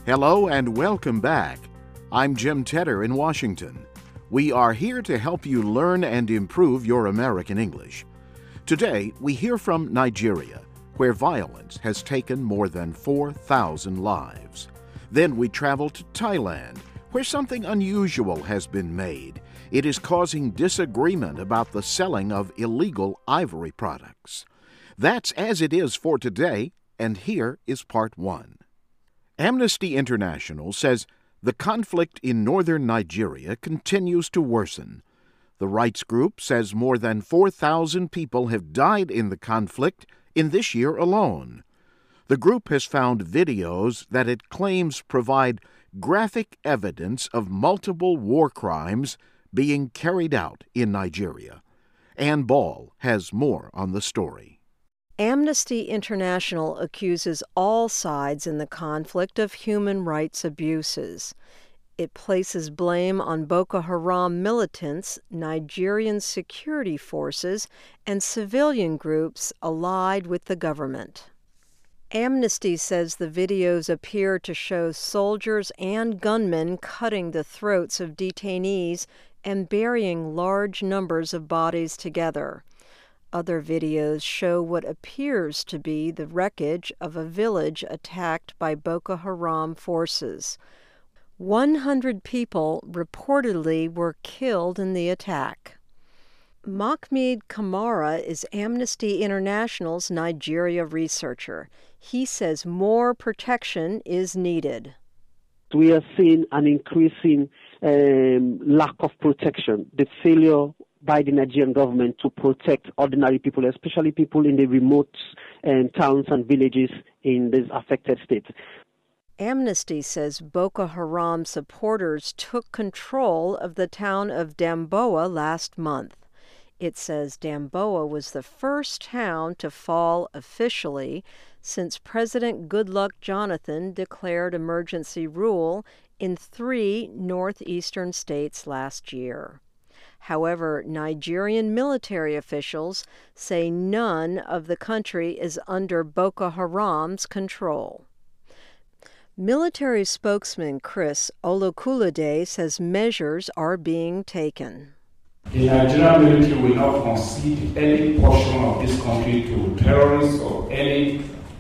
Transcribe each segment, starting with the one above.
Hello and welcome back. I'm Jim Tedder in Washington. We are here to help you learn and improve your American English. Today, we hear from Nigeria, where violence has taken more than 4,000 lives. Then we travel to Thailand, where something unusual has been made. It is causing disagreement about the selling of illegal ivory products. That's as it is for today, and here is part one. Amnesty International says the conflict in northern Nigeria continues to worsen. The rights group says more than 4,000 people have died in the conflict in this year alone. The group has found videos that it claims provide graphic evidence of multiple war crimes being carried out in Nigeria. Ann Ball has more on the story. Amnesty International accuses all sides in the conflict of human rights abuses. It places blame on Boko Haram militants, Nigerian security forces, and civilian groups allied with the government. Amnesty says the videos appear to show soldiers and gunmen cutting the throats of detainees and burying large numbers of bodies together. Other videos show what appears to be the wreckage of a village attacked by Boko Haram forces. 100 people reportedly were killed in the attack. Mahmoud Kamara is Amnesty International's Nigeria researcher. He says more protection is needed. We are seeing an increasing lack of protection, the failure by the Nigerian government to protect ordinary people, especially people in the remote towns and villages in these affected states. Amnesty says Boko Haram supporters took control of the town of Damboa last month. It says Damboa was the first town to fall officially since President Goodluck Jonathan declared emergency rule in 3 northeastern states last year. However, Nigerian military officials say none of the country is under Boko Haram's control. Military spokesman Chris Olukolade says measures are being taken. The Nigerian military will not concede any portion of this country to terrorists or any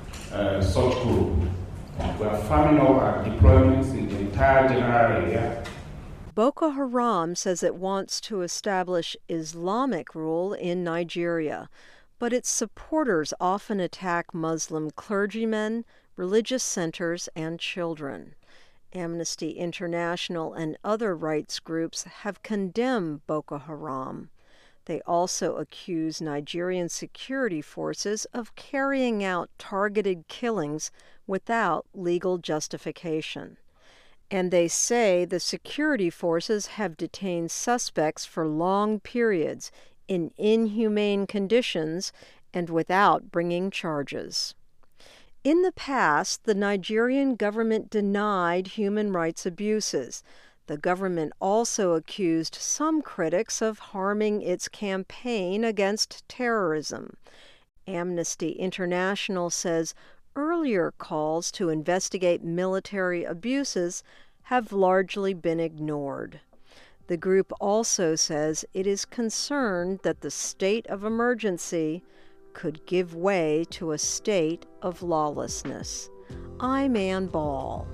such group. We are farming up our deployments in the entire general area. Boko Haram says it wants to establish Islamic rule in Nigeria, but its supporters often attack Muslim clergymen, religious centers, and children. Amnesty International and other rights groups have condemned Boko Haram. They also accuse Nigerian security forces of carrying out targeted killings without legal justification. And they say the security forces have detained suspects for long periods in inhumane conditions and without bringing charges. In the past, the Nigerian government denied human rights abuses. The government also accused some critics of harming its campaign against terrorism. Amnesty International says earlier calls to investigate military abuses have largely been ignored. The group also says it is concerned that the state of emergency could give way to a state of lawlessness. I'm Ann Ball.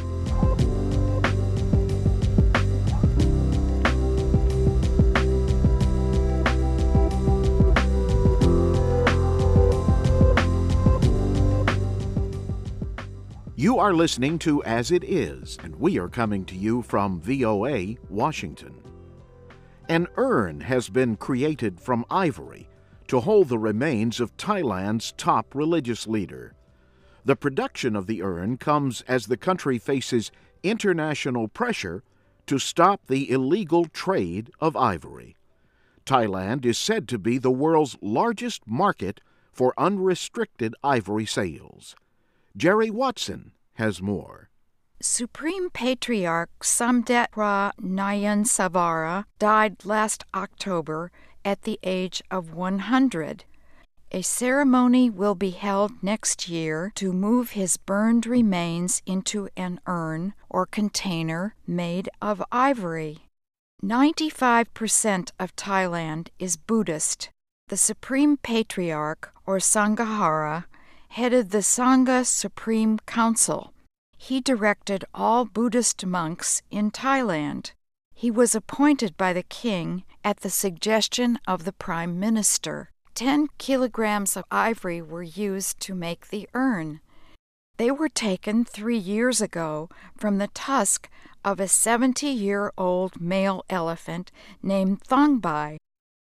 You are listening to As It Is, and we are coming to you from VOA, Washington. An urn has been created from ivory to hold the remains of Thailand's top religious leader. The production of the urn comes as the country faces international pressure to stop the illegal trade of ivory. Thailand is said to be the world's largest market for unrestricted ivory sales. Jerry Watson has more. Supreme Patriarch Samdet Ra Nayan Savara died last October at the age of 100. A ceremony will be held next year to move his burned remains into an urn or container made of ivory. 95% of Thailand is Buddhist. The Supreme Patriarch, or Sanghahara, headed the Sangha Supreme Council. He directed all Buddhist monks in Thailand. He was appointed by the king at the suggestion of the prime minister. 10 kilograms of ivory were used to make the urn. They were taken 3 years ago from the tusk of a 70-year-old male elephant named Thongbai.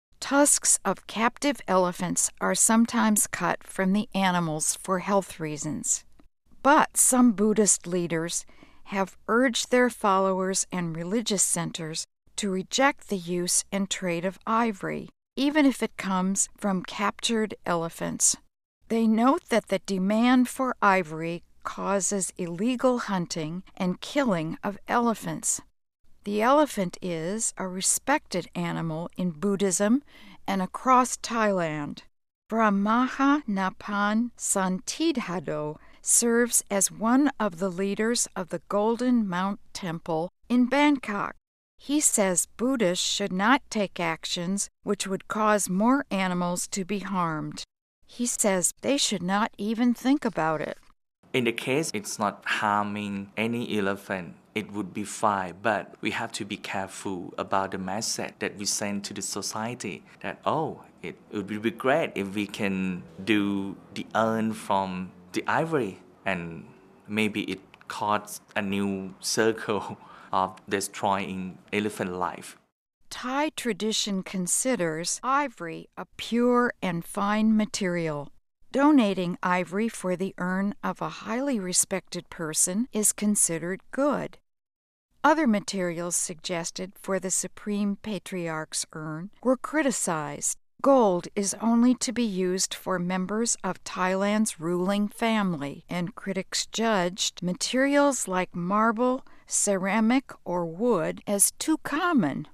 Tusks of captive elephants are sometimes cut from the animals for health reasons. But some Buddhist leaders have urged their followers and religious centers to reject the use and trade of ivory, even if it comes from captured elephants. They note that the demand for ivory causes illegal hunting and killing of elephants. The elephant is a respected animal in Buddhism and across Thailand. Brahmaha Napan Santidhado serves as one of the leaders of the Golden Mount Temple in Bangkok. He says Buddhists should not take actions which would cause more animals to be harmed. He says they should not even think about it. In the case it's not harming any elephant, it would be fine, but we have to be careful about the message that we send to the society that, it would be great if we can do the urn from the ivory, and maybe it causes a new circle of destroying elephant life. Thai tradition considers ivory a pure and fine material. Donating ivory for the urn of a highly respected person is considered good. Other materials suggested for the Supreme Patriarch's urn were criticized. Gold is only to be used for members of Thailand's ruling family, and critics judged materials like marble, ceramic, or wood as too common.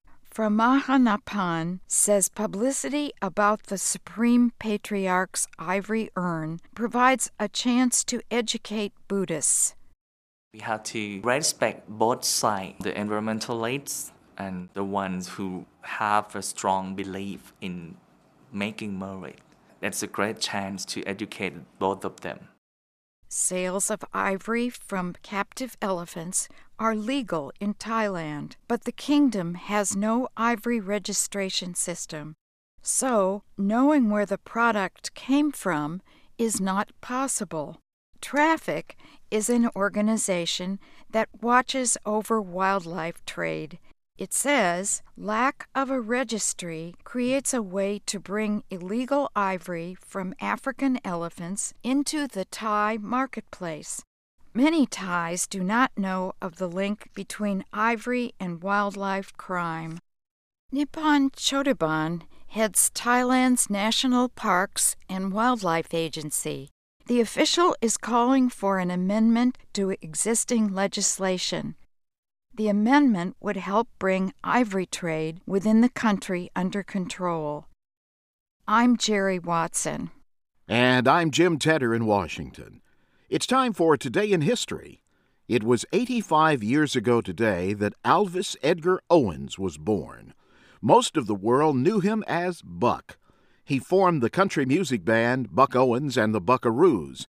Brahmanapan says publicity about the Supreme Patriarch's ivory urn provides a chance to educate Buddhists. We have to respect both sides, the environmentalists and the ones who have a strong belief in making merit. That's a great chance to educate both of them. Sales of ivory from captive elephants are legal in Thailand, but the kingdom has no ivory registration system. So, knowing where the product came from is not possible. Traffic is an organization that watches over wildlife trade. It says lack of a registry creates a way to bring illegal ivory from African elephants into the Thai marketplace. Many Thais do not know of the link between ivory and wildlife crime. Nippon Chodaban heads Thailand's National Parks and Wildlife Agency. The official is calling for an amendment to existing legislation. The amendment would help bring ivory trade within the country under control. I'm Jerry Watson. And I'm Jim Tedder in Washington. It's time for Today in History. It was 85 years ago today that Alvis Edgar Owens was born. Most of the world knew him as Buck. He formed the country music band Buck Owens and the Buckaroos.